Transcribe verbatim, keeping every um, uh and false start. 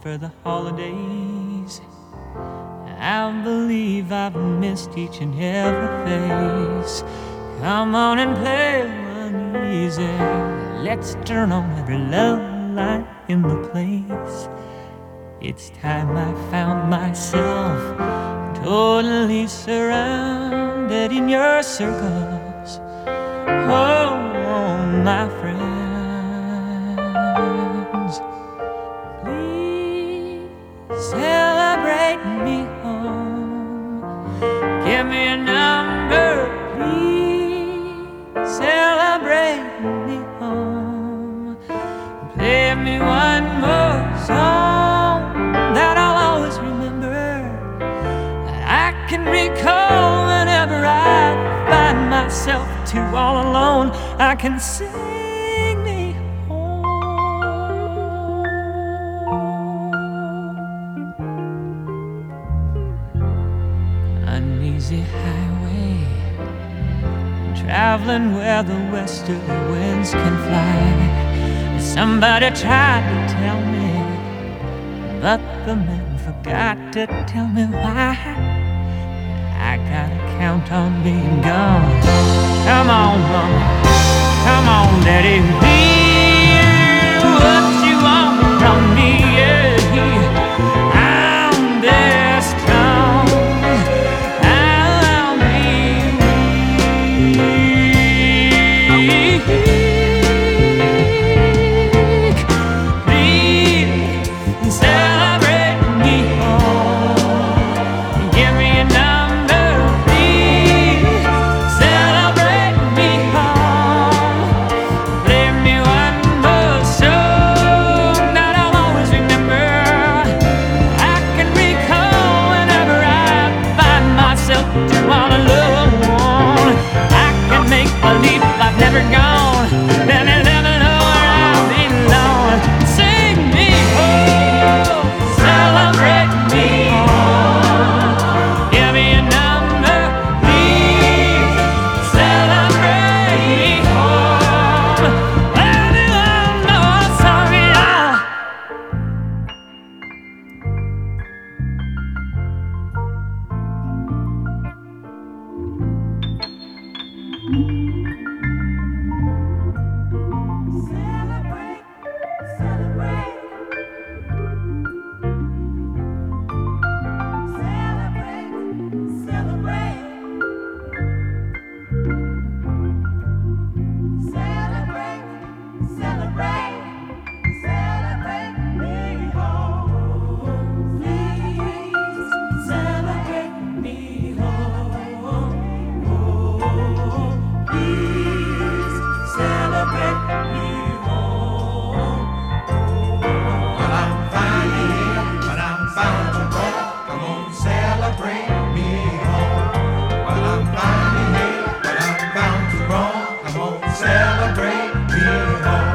for the holidays. I believe I've missed each and every face. Come on and play uneasy. Let's turn on every love light in the place. It's time I found myself totally surrounded in your circles. Oh, my friends, please celebrate me home. Give me a number, please celebrate me home. Play me one more song that I'll always remember, that I can recall whenever I find myself too all alone. I can sing me home. Uneasy highway, traveling where the westerly winds can fly. Somebody tried to tell me, but the man forgot to tell me why. I gotta count on being gone. Come on, mama, come on, daddy, be what you want from me. Yeah, I'm this strong, I'll be weak. Please celebrate me home. Give me a number, please celebrate me home. Play me one more song that I'll always remember. I can recall whenever I find myself all alone. I can make believe I've never gone. Let me let me know where I belong. Sing me home, celebrate me home. Give me a number, please celebrate me home. Let me know I'm sorry. Celebrate, celebrate, celebrate, celebrate, celebrate, celebrate, celebrate me home. Please celebrate me home. Please celebrate me home. Well, I'm finally here, but I'm bound to go. Come on, celebrate me home. Well, I'm finally here, but I'm bound to roam. Come on, celebrate me home.